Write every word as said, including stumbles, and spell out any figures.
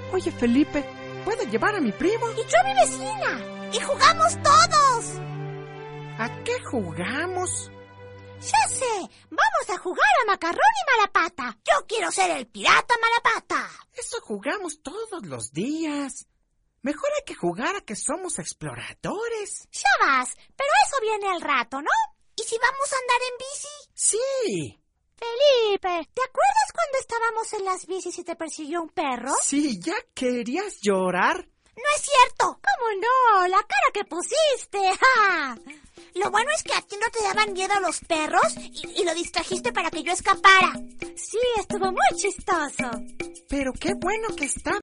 Oye, Felipe, ¿puedo llevar a mi primo? Y yo a mi vecina. Y jugamos todos. ¿A qué jugamos? Ya sé, vamos a jugar a Macarrón y Malapata. Yo quiero ser el pirata Malapata. Eso jugamos todos los días. Mejor hay que jugar a que somos exploradores. Ya vas, pero eso viene al rato, ¿no? ¿Y si vamos a andar en bici? Sí. Felipe, ¿te acuerdas cuando estábamos en las bicis y te persiguió un perro? Sí, ¿ya querías llorar? No es cierto. ¿Cómo no? La cara que pusiste. ¡Ja! Lo bueno es que a ti no te daban miedo los perros y, y lo distrajiste para que yo escapara. Sí, estuvo muy chistoso. Pero qué bueno que está